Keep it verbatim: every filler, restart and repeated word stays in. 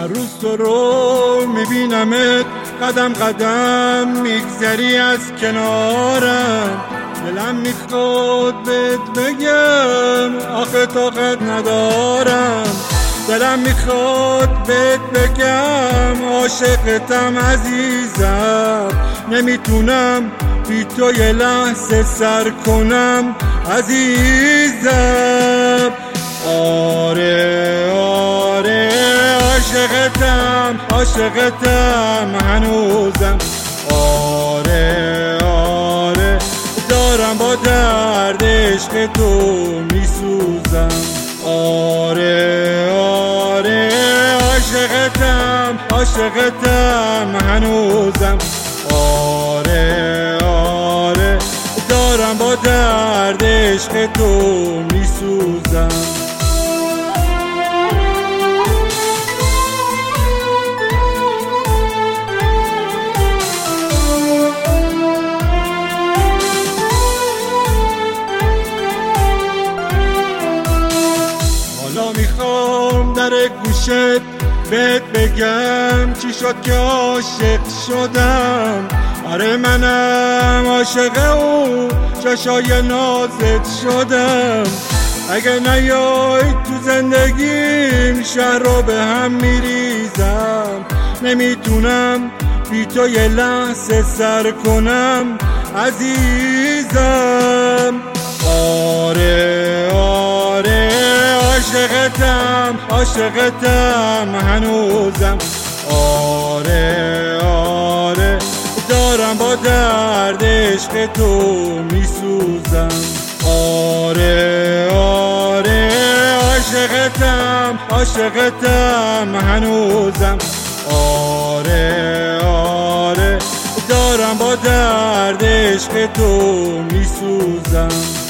هر روز تو رو میبینمت، قدم قدم میگذری از کنارم. دلم میخواد بهت بگم آخه طاقت ندارم. دلم میخواد بهت بگم عاشقتم عزیزم. نمیتونم بی تو یه لحظه سر کنم عزیزم. آره آره عاشقتم عاشقتم هنوزم. آره آره دارم با درد عشق تو میسوزم. آره آره عاشقتم عاشقتم هنوزم. آره آره دارم با درد عشق تو میسوزم. حالا میخوام در گوشت بهت بگم چی شد که عاشق شدم. آره منم عاشق اون چشای نازت شدم. اگه نیای تو زندگیم شهر رو به هم میریزم. نمیتونم بی تو یه لحظه سر کنم عزیزم. آره آره عاشقتم عاشقتم هنوزم. آره آره دارم با درد عشق تو میسوزم. آره آره عاشقتم عاشقتم هنوزم. آره آره دارم با درد عشق تو میسوزم.